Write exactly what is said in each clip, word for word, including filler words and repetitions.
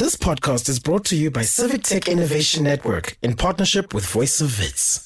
This podcast is brought to you by Civic Tech Innovation Network in partnership with Voice of Wits.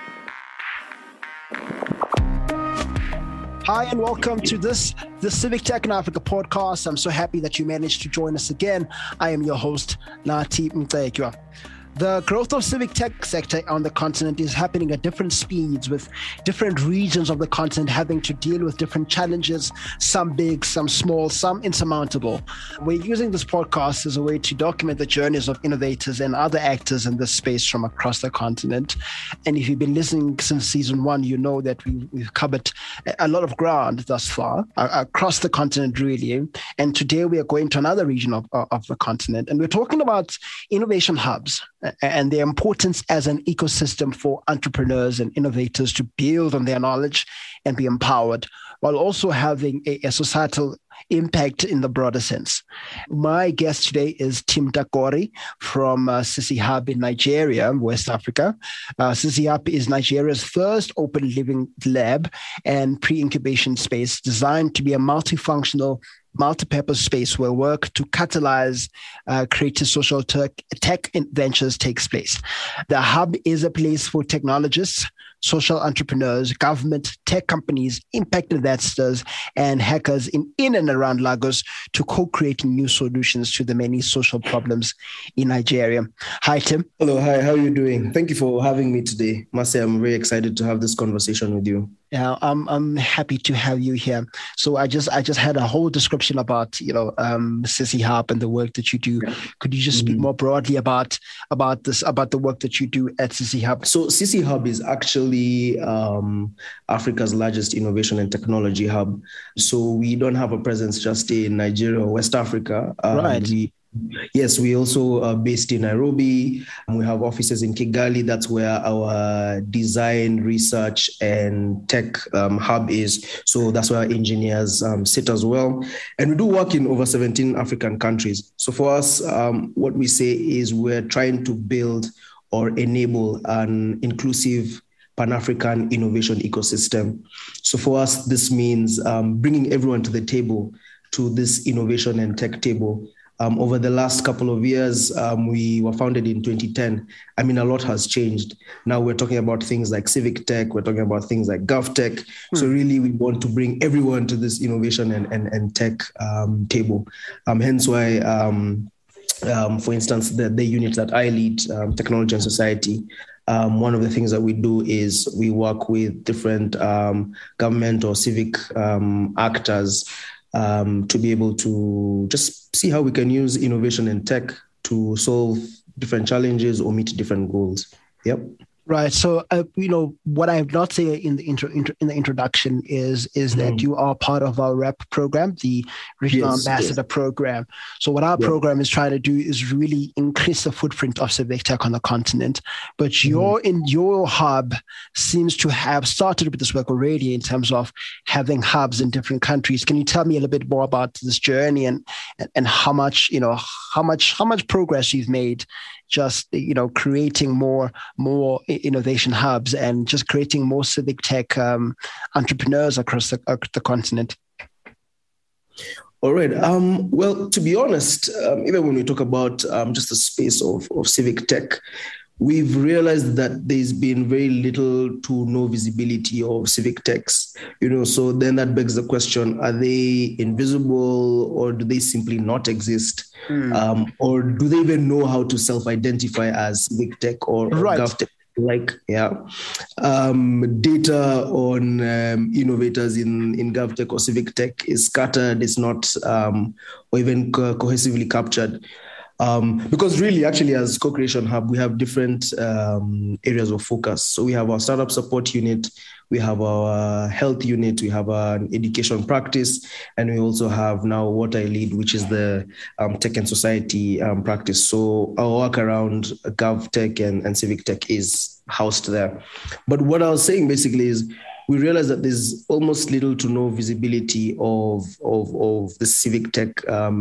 Hi, and welcome to this, the Civic Tech in Africa podcast. I'm so happy that you managed to join us again. I am your host, Nati Mtekwa. The growth of civic tech sector on the continent is happening at different speeds, with different regions of the continent having to deal with different challenges, some big, some small, some insurmountable. We're using this podcast as a way to document the journeys of innovators and other actors in this space from across the continent. And if you've been listening since season one, you know that we, we've covered a lot of ground thus far uh, across the continent, really. And today we are going to another region of, of the continent, and we're talking about innovation hubs and their importance as an ecosystem for entrepreneurs and innovators to build on their knowledge and be empowered, while also having a, a societal impact in the broader sense. My guest today is Tim Dakori from uh, Sisi Hub in Nigeria, West Africa. Uh, Sisi Hub is Nigeria's first open living lab and pre-incubation space designed to be a multifunctional multi-purpose space where work to catalyze uh, creative social tech, tech ventures takes place. The hub is a place for technologists, social entrepreneurs, government, tech companies, impact investors, and hackers in, in and around Lagos to co-create new solutions to the many social problems in Nigeria. Hi, Tim. Hello. Hi. How are you doing? Thank you for having me today. Must say, I'm very excited to have this conversation with you. Yeah, I'm I'm happy to have you here. So I just I just had a whole description about you know um, Sisi Hub and the work that you do. Yeah. Could you just speak mm-hmm. more broadly about about this about the work that you do at Sisi Hub? So Sisi Hub is actually um, Africa's largest innovation and technology hub. So we don't have a presence just in Nigeria or West Africa. Um, right. We, Yes, we also are based in Nairobi. We have offices in Kigali. That's where our design, research, and tech um, hub is. So that's where our engineers um, sit as well. And we do work in over seventeen African countries. So for us, um, what we say is we're trying to build or enable an inclusive Pan-African innovation ecosystem. So for us, this means um, bringing everyone to the table, to this innovation and tech table. Um, over the last couple of years, um, we were founded in twenty ten. I mean, a lot has changed. Now we're talking about things like civic tech. We're talking about things like GovTech. Hmm. So really, we want to bring everyone to this innovation and, and, and tech um, table. Um, hence why, um, um, for instance, the, the unit that I lead, um, Technology and Society, Um, one of the things that we do is we work with different um, government or civic um, actors Um, to be able to just see how we can use innovation and tech to solve different challenges or meet different goals. Yep. Right. So, uh, you know, what I have not said in the intro, intro in the introduction is is that mm. you are part of our R E P program, the Regional yes, Ambassador yes. Program. So what our yeah. program is trying to do is really increase the footprint of civic tech on the continent. But mm. your in your hub seems to have started with this work already in terms of having hubs in different countries. Can you tell me a little bit more about this journey and and, and how much, you know, how much how much progress you've made just, you know, creating more, more innovation hubs and just creating more civic tech um, entrepreneurs across the, uh, the continent? All right. Um, well, to be honest, um, even when we talk about um, just the space of, of civic tech, we've realized that there's been very little to no visibility of civic techs, you know, so then that begs the question, are they invisible or do they simply not exist? Mm. Um, or do they even know how to self-identify as civic tech or, or right. GovTech? Like, yeah, um, data on um, innovators in, in GovTech or civic tech is scattered, it's not um, or even co- cohesively captured. Um, because really, actually, as Co-Creation Hub, we have different um, areas of focus. So we have our startup support unit, we have our health unit, we have an education practice, and we also have now what I lead, which is the um, tech and society um, practice. So our work around GovTech and, and civic tech is housed there. But what I was saying basically is we realize that there's almost little to no visibility of, of, of the civic tech um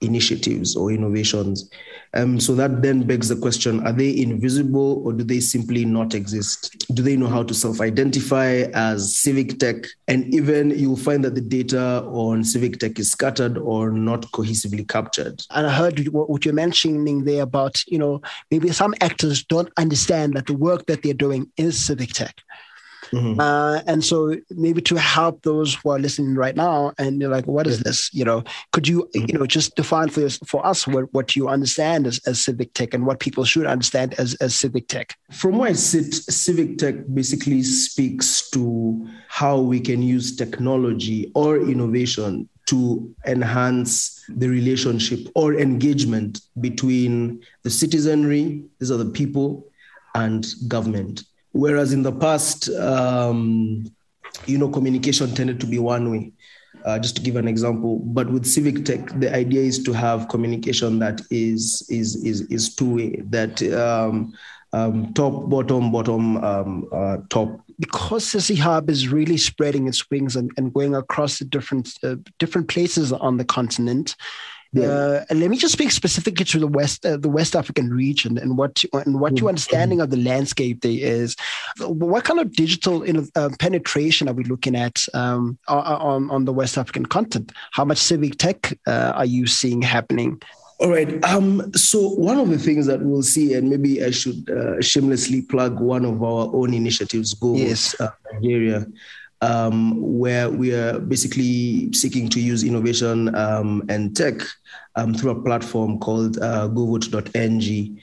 initiatives or innovations. Um, so that then begs the question, are they invisible or do they simply not exist? Do they know how to self-identify as civic tech? And even you'll find that the data on civic tech is scattered or not cohesively captured. And I heard what you're mentioning there about, you know, maybe some actors don't understand that the work that they're doing is civic tech. Mm-hmm. Uh, and so maybe to help those who are listening right now and you're like, what is this? You know, could you, mm-hmm. you know, just define for us, for us what, what you understand as, as civic tech and what people should understand as, as civic tech? From where I sit, civic tech basically speaks to how we can use technology or innovation to enhance the relationship or engagement between the citizenry, these are the people, and government. Whereas in the past, um, you know, communication tended to be one way, uh, just to give an example. But with civic tech, the idea is to have communication that is is is is two way, that um, um, top, bottom, bottom, um, uh, top. Because Sisi Hub is really spreading its wings and, and going across the different uh, different places on the continent. Yeah. Uh, and let me just speak specifically to the West, uh, the West African region, and what and what your understanding of the landscape there is. What kind of digital you know, uh, penetration are we looking at um, on on the West African continent? How much civic tech uh, are you seeing happening? All right. Um, so one of the things that we'll see, and maybe I should uh, shamelessly plug one of our own initiatives, Go yes. uh, Nigeria. Um, where we are basically seeking to use innovation um, and tech um, through a platform called uh, go vote dot n g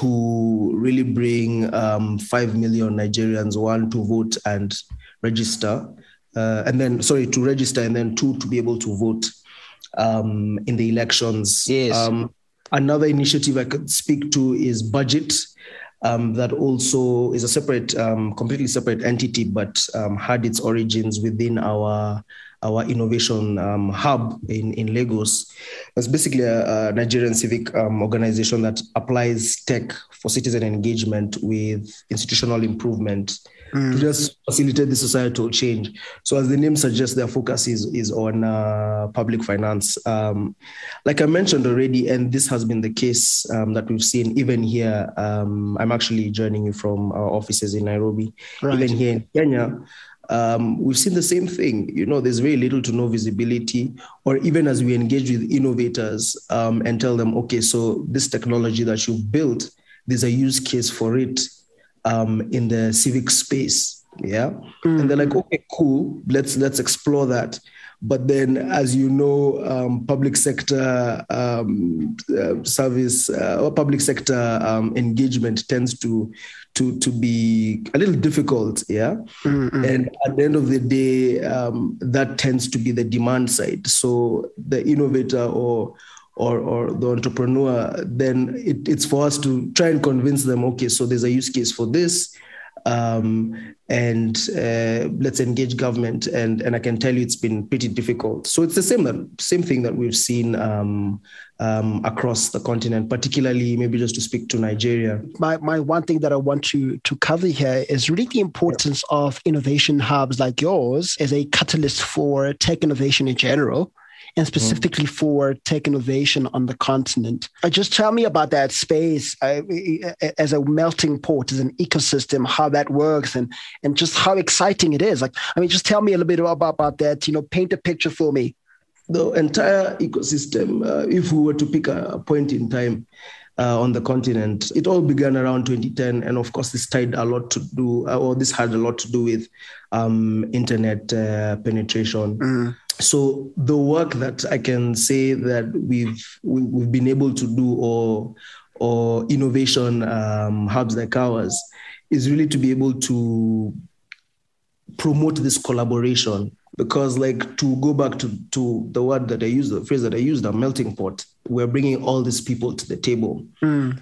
to really bring um, five million Nigerians, one, to vote and register, uh, and then, sorry, to register, and then two, to be able to vote um, in the elections. Yes. Um, another initiative I could speak to is Budget. Um, that also is a separate, um, completely separate entity, but um, had its origins within our our innovation um, hub in, in Lagos. It's basically a, a Nigerian civic um, organization that applies tech for citizen engagement with institutional improvement mm. to just facilitate the societal change. So as the name suggests, their focus is, is on uh, public finance. Um, like I mentioned already, and this has been the case um, that we've seen even here. Um, I'm actually joining you from our offices in Nairobi. Right. Even here in Kenya, Um, we've seen the same thing. You know, there's very little to no visibility, or even as we engage with innovators um, and tell them, okay, so this technology that you've built, there's a use case for it um, in the civic space. Yeah. Mm-hmm. And they're like, okay, cool. Let's, let's explore that. But then, as you know, um, public sector um, uh, service uh, or public sector um, engagement tends to to to be a little difficult, yeah. Mm-hmm. And at the end of the day, um, that tends to be the demand side. So the innovator or or or the entrepreneur, then it, it's for us to try and convince them. Okay, so there's a use case for this. Um, and uh, let's engage government. And, and I can tell you it's been pretty difficult. So it's the same that, same thing that we've seen um, um, across the continent, particularly maybe just to speak to Nigeria. My my one thing that I want to, to cover here is really the importance yeah. of innovation hubs like yours as a catalyst for tech innovation in general, and specifically mm. for tech innovation on the continent. Uh, just tell me about that space uh, as a melting pot, as an ecosystem, how that works, and and just how exciting it is. Like, I mean, just tell me a little bit about, about that, you know, paint a picture for me. The entire ecosystem, uh, if we were to pick a, a point in time uh, on the continent, it all began around twenty ten. And of course, this tied a lot to do, uh, or this had a lot to do with um, internet uh, penetration. Mm. So the work that I can say that we've we, we've been able to do, or or innovation um, hubs like ours, is really to be able to promote this collaboration. Because, like, to go back to, to the word that I used, the phrase that I used, a melting pot, we're bringing all these people to the table. Mm.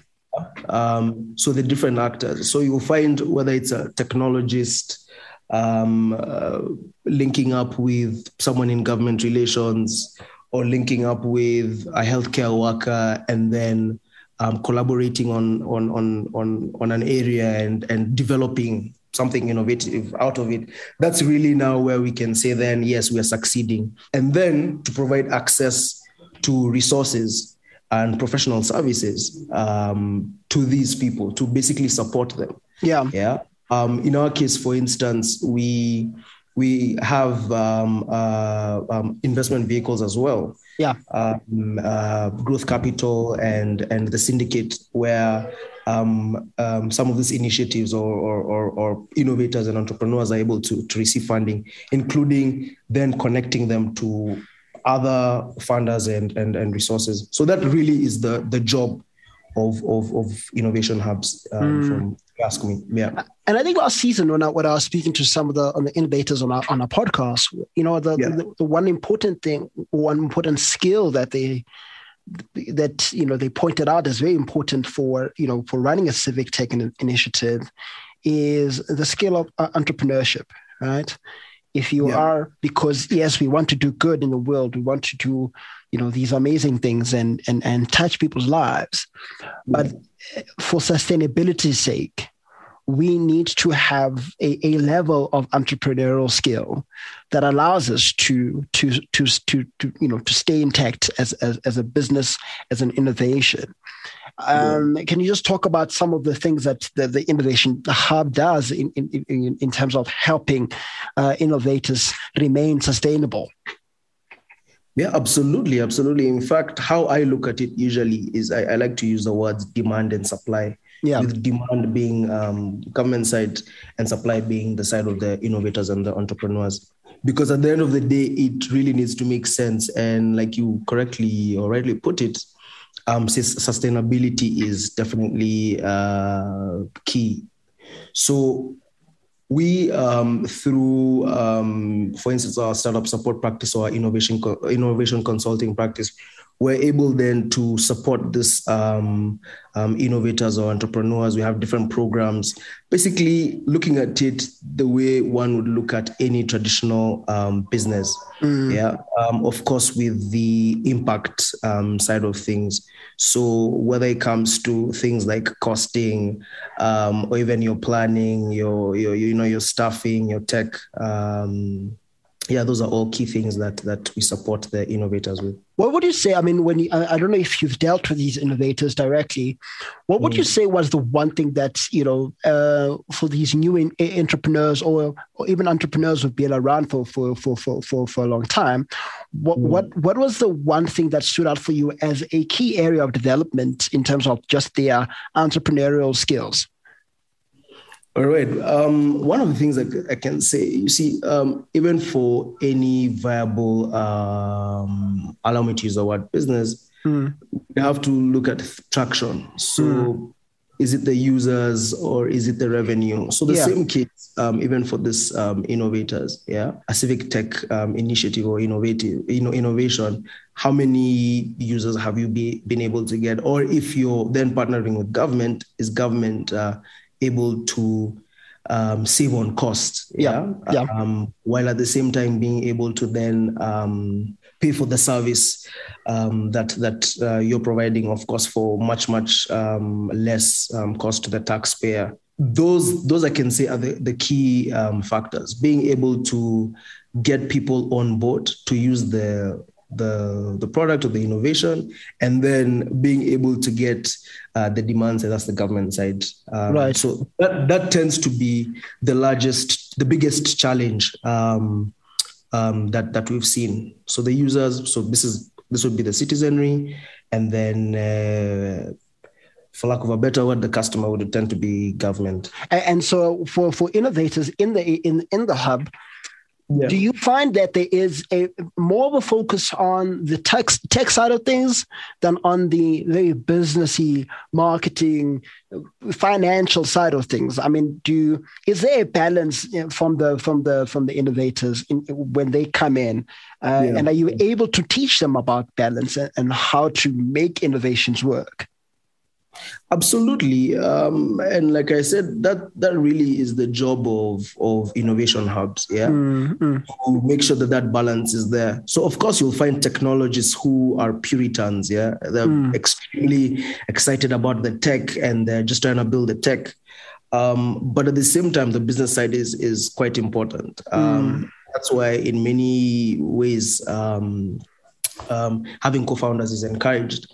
Um, so the different actors. So you'll find whether it's a technologist, Um, uh, linking up with someone in government relations, or linking up with a healthcare worker, and then um, collaborating on on on on on an area and and developing something innovative out of it. That's really now where we can say then, yes, we are succeeding. And then to provide access to resources and professional services um, to these people to basically support them. Yeah. Yeah. Um, in our case, for instance, we we have um, uh, um, investment vehicles as well. Yeah. Um, uh, growth capital and and the syndicate, where um, um, some of these initiatives or, or, or, or innovators and entrepreneurs are able to, to receive funding, including then connecting them to other funders and, and, and resources. So that really is the, the job of, of, of innovation hubs, um, mm. from you ask me. Yeah. And I think last season when I, when I was speaking to some of the, on the innovators on our, on our podcast, you know, the, yeah. the, the one important thing, one important skill that they, that, you know, they pointed out is very important for, you know, for running a civic tech initiative is the skill of uh, entrepreneurship, right? If you yeah. are, because yes, we want to do good in the world. We want to do, you know, these amazing things and, and, and touch people's lives. But for sustainability's sake, we need to have a, a level of entrepreneurial skill that allows us to, to, to, to, to you know, to stay intact as, as, as a business, as an innovation. Um, yeah. Can you just talk about some of the things that the, the Innovation Hub does in, in, in, in terms of helping uh, innovators remain sustainable? Yeah, absolutely. Absolutely. In fact, how I look at it usually is I, I like to use the words demand and supply. Yeah. With demand being um, government side and supply being the side of the innovators and the entrepreneurs. Because at the end of the day, it really needs to make sense. And like you correctly or rightly put it, um, sustainability is definitely uh, key. So we, um, through, um, for instance, our startup support practice or our innovation co- innovation consulting practice, we're able then to support this um, um, innovators or entrepreneurs. We have different programs, basically looking at it the way one would look at any traditional um, business. Mm. Yeah, um, of course, with the impact um, side of things. So whether it comes to things like costing, um, or even your planning, your, your you know your staffing, your tech. Um, Yeah, those are all key things that that we support the innovators with. What would you say? I mean, when you, I, I don't know if you've dealt with these innovators directly, what would mm. you say was the one thing that, you know, uh, for these new in, entrepreneurs or, or even entrepreneurs who've been around for for for for for, for a long time, what mm. what what was the one thing that stood out for you as a key area of development in terms of just their entrepreneurial skills? All right. Um, one of the things that I can say, you see, um, even for any viable, um, allow me to use the word business, mm. you have to look at traction. So mm. is it the users or is it the revenue? So the yeah. same case, um, even for this um, innovators, yeah, a civic tech um, initiative or innovative, you know, innovation, how many users have you be, been able to get? Or if you're then partnering with government, is government uh, able to um, save on costs, yeah, yeah. Um, while at the same time being able to then um, pay for the service um, that that uh, you're providing, of course, for much much um, less um, cost to the taxpayer. Those those I can say are the the key um, factors. Being able to get people on board to use the the the product or the innovation, and then being able to get uh, the demand side, that's the government side. Um, right. So that, that tends to be the largest, the biggest challenge um, um, that that we've seen. So the users, so this is this would be the citizenry, and then uh, for lack of a better word, the customer would tend to be government. And, and so for for innovators in the in in the hub. Yeah. Do you find that there is a more of a focus on the tech, tech side of things than on the very businessy, marketing, financial side of things? I mean, do you, is there a balance from the from the from the innovators in, when they come in, uh, yeah. and are you able to teach them about balance and, and how to make innovations work? Absolutely. Um, and like I said, that that really is the job of, of innovation hubs, yeah? Mm-hmm. To make sure that that balance is there. So, of course, you'll find technologists who are Puritans, yeah? They're mm. extremely excited about the tech and they're just trying to build the tech. Um, but at the same time, the business side is, is quite important. Um, mm. That's why in many ways, um, um, having co-founders is encouraged,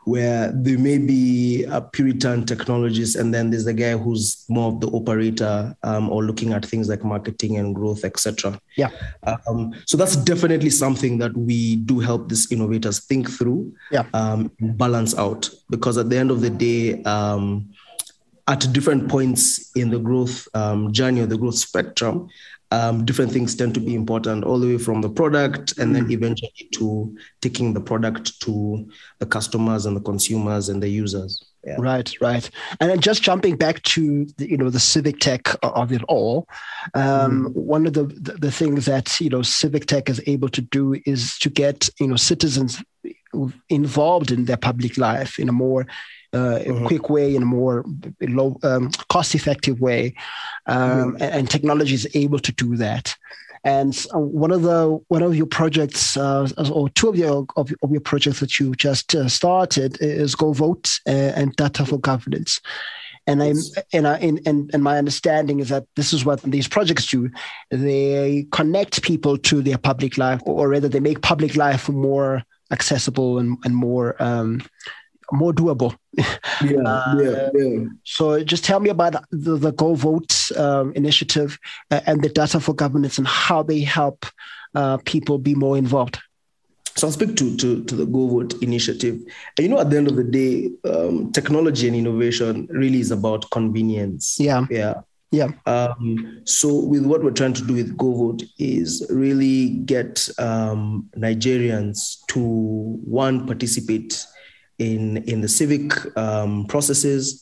where there may be a Puritan technologist, and then there's the guy who's more of the operator um, or looking at things like marketing and growth, et cetera. Yeah. Um, so that's definitely something that we do help these innovators think through, yeah. um, balance out, because at the end of the day, um, at different points in the growth um, journey or the growth spectrum, Um, different things tend to be important, all the way from the product and mm. then eventually to taking the product to the customers and the consumers and the users. Yeah. Right, right. And then just jumping back to the, you know, the civic tech of it all, um, mm. one of the, the the things that, you know, civic tech is able to do is to get, you know, citizens involved in their public life in a more Uh, mm-hmm. quick way, in a more low, um, cost-effective way, um, mm-hmm. and, and technology is able to do that. And one of the one of your projects, uh, or two of your of, of your projects that you just uh, started, is GoVote uh, and Data for Governance. And I'm and I and, and and my understanding is that this is what these projects do. They connect people to their public life, or rather, they make public life more accessible and and more. Um, more doable. Yeah, uh, yeah, yeah. So just tell me about the, the GoVote um, initiative uh, and the Data for Governance and how they help uh, people be more involved. So I'll speak to, to, to the GoVote initiative. And you know, at the end of the day, um, technology and innovation really is about convenience. Yeah. Yeah. Yeah. Um, so with what we're trying to do with GoVote is really get um, Nigerians to, one, participate in in the civic um, processes,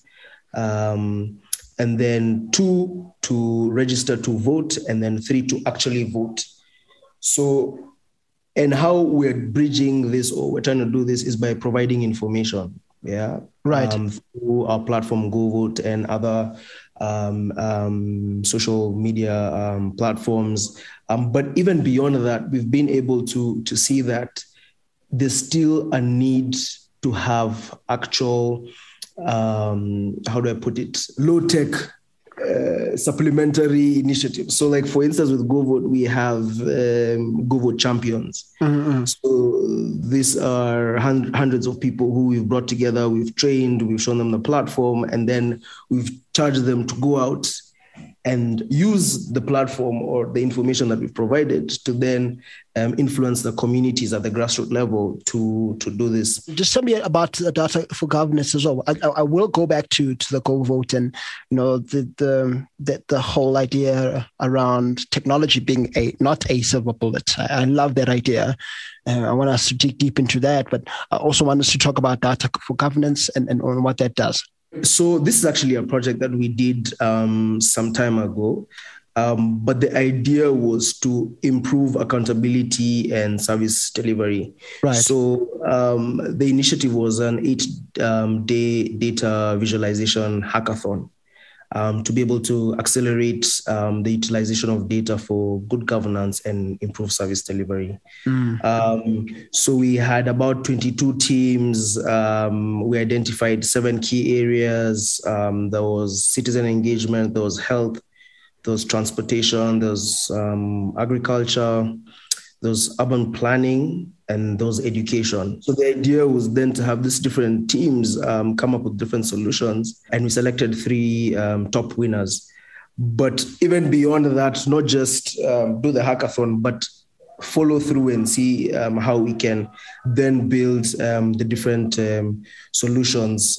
um, and then two, to register to vote, and then three, to actually vote. So, and how we're bridging this, or we're trying to do this, is by providing information, yeah? Right. Um, through our platform GoVote and other um, um, social media um, platforms. Um, but even beyond that, we've been able to, to see that there's still a need to have actual, um, how do I put it, low-tech uh, supplementary initiatives. So like, for instance, with GoVote, we have um, GoVote champions. Mm-hmm. So these are hun- hundreds of people who we've brought together, we've trained, we've shown them the platform, and then we've charged them to go out and use the platform or the information that we've provided to then um, influence the communities at the grassroots level to, to do this. Just tell me about the Data for Governance as well. I, I will go back to, to the GoVote and, you know, the, the the the whole idea around technology being a not a silver bullet. I, I love that idea. Uh, I want us to dig deep into that, but I also want us to talk about Data for Governance and, and, and what that does. So this is actually a project that we did um, some time ago, um, but the idea was to improve accountability and service delivery. Right. So um, the initiative was an eight-day um, data visualization hackathon um, to be able to accelerate um, the utilization of data for good governance and improve service delivery. Mm. Um, so we had about twenty-two teams. Um, we identified seven key areas. Um, there was citizen engagement, there was health, there was transportation, there was um, agriculture, there was urban planning, and there was education. So the idea was then to have these different teams um, come up with different solutions, and we selected three um, top winners. But even beyond that, not just um, do the hackathon, but follow through and see um, how we can then build um, the different um, solutions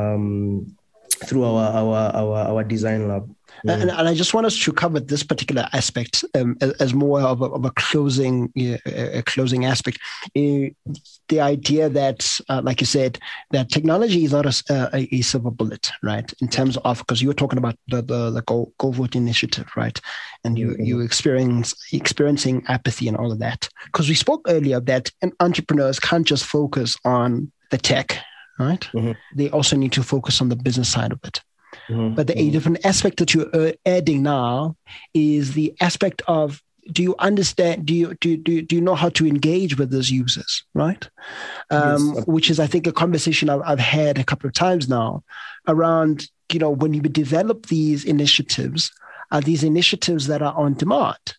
um, through our, our our our design lab. Mm. And, and I just want us to cover this particular aspect um, as, as more of a, of a closing uh, a closing aspect. Uh, the idea that, uh, like you said, that technology is not a, a, a silver bullet, right? In terms of, because you were talking about the the, the Go, GoVote initiative, right? And you mm-hmm. you experience experiencing apathy and all of that. Because we spoke earlier that entrepreneurs can't just focus on the tech, right? Mm-hmm. They also need to focus on the business side of it. Mm-hmm. But the mm-hmm. a different aspect that you're adding now is the aspect of, do you understand, do you do, do, do you know how to engage with those users, right? Um, yes. Which is, I think, a conversation I've, I've had a couple of times now around, you know, when you develop these initiatives, are these initiatives that are on demand,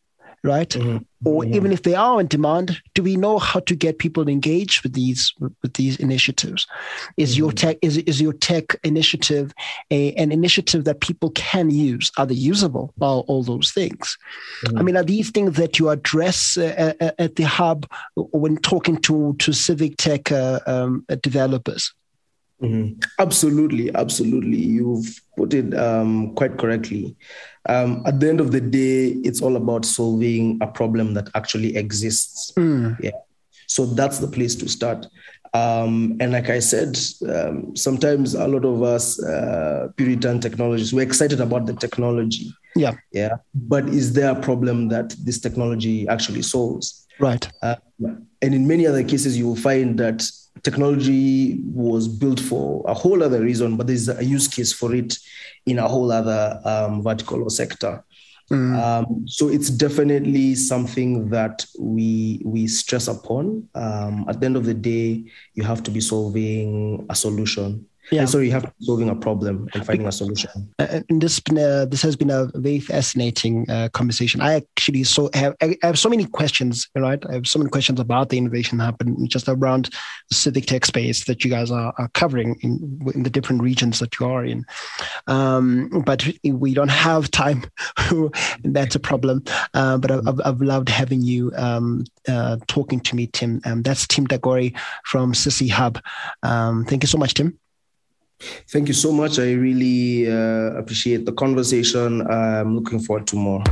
right? Mm-hmm. Or mm-hmm. even if they are in demand, do we know how to get people engaged with these with these initiatives? Is mm-hmm. your tech is is your tech initiative a, an initiative that people can use? Are they usable? All, all those things. Mm-hmm. I mean, are these things that you address uh, at the hub when talking to to civic tech uh, um, developers? Mm-hmm. Absolutely, absolutely. You've put it um, quite correctly. Um, at the end of the day, it's all about solving a problem that actually exists. Mm. Yeah. So that's the place to start. Um, and like I said, um, sometimes a lot of us uh, Puritan technologists, we're excited about the technology. Yeah. Yeah. But is there a problem that this technology actually solves? Right. Uh, and in many other cases, you will find that technology was built for a whole other reason, but there's a use case for it in a whole other um, vertical or sector. Mm. Um, so it's definitely something that we we stress upon. Um, at the end of the day, you have to be solving a solution. Yeah. And so you have to be solving a problem and finding a solution. Uh, and this uh, this has been a very fascinating uh, conversation. I actually so have I have so many questions, right? I have so many questions about the Innovation Hub and just around the civic tech space that you guys are, are covering in, in the different regions that you are in. Um, but we don't have time. That's a problem. Uh, but I've, I've loved having you um, uh, talking to me, Tim. Um, that's Tim Dagori from Cici Hub. Um, thank you so much, Tim. Thank you so much. I really uh, appreciate the conversation. I'm looking forward to more.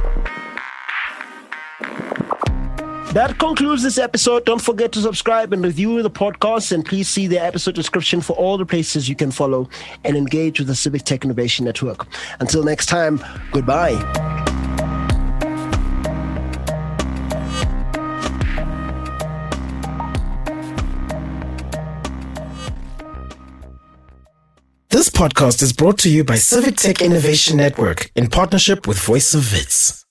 That concludes this episode. Don't forget to subscribe and review the podcast, and please see the episode description for all the places you can follow and engage with the Civic Tech Innovation Network. Until next time, goodbye. This podcast is brought to you by Civic Tech Innovation Network in partnership with Voice of Wits.